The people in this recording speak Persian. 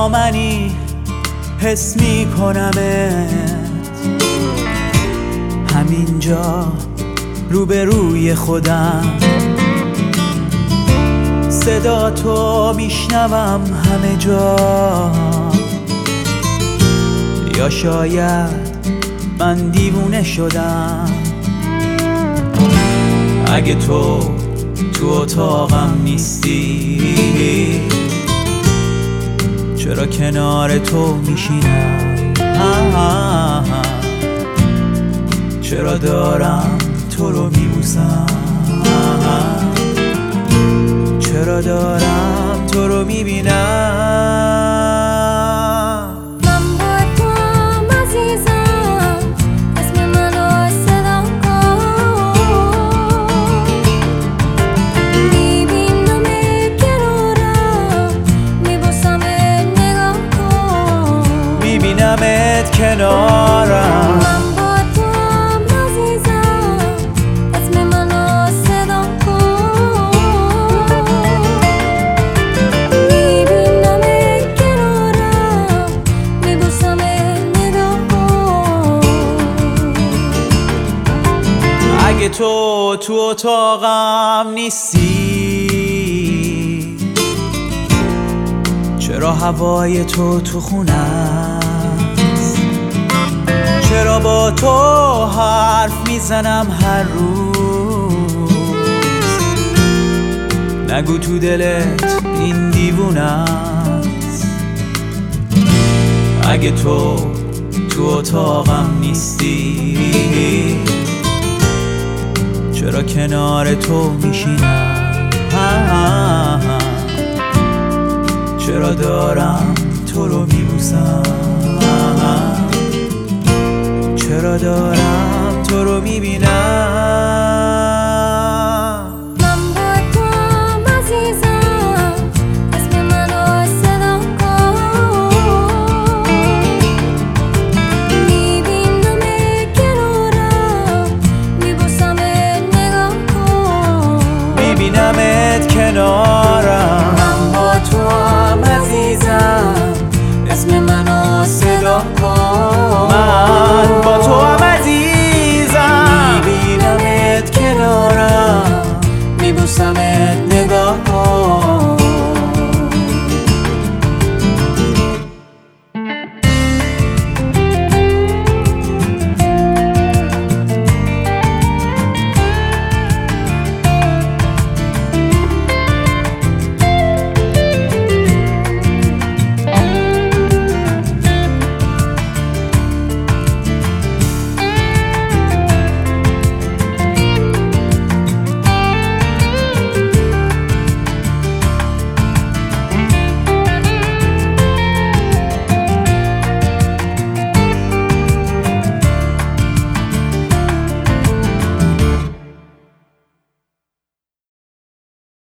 با منی حس میکنمت همینجا روبروی خودم، صدا تو میشنوم همه جا. یا شاید من دیوونه شدم، اگه تو اتاقم نیستی چرا کنار تو میشینم؟ چرا دارم تو رو میبوسم؟ چرا دارم تو رو میبینم؟ میبینمت کنارم. من با تو هم عزیزم، اسم منو صدا کن. میبینمت کنارم، میبوسمت نگاه کن. اگه تو اتاقم نیستی چرا هوای تو خونه است؟ چرا با تو حرف میزنم هر روز؟ نگو تو دلت این دیوونه است. اگه تو اتاقم نیستی چرا کنار تو میشینم؟ چرا دارم تو رو میبوسم؟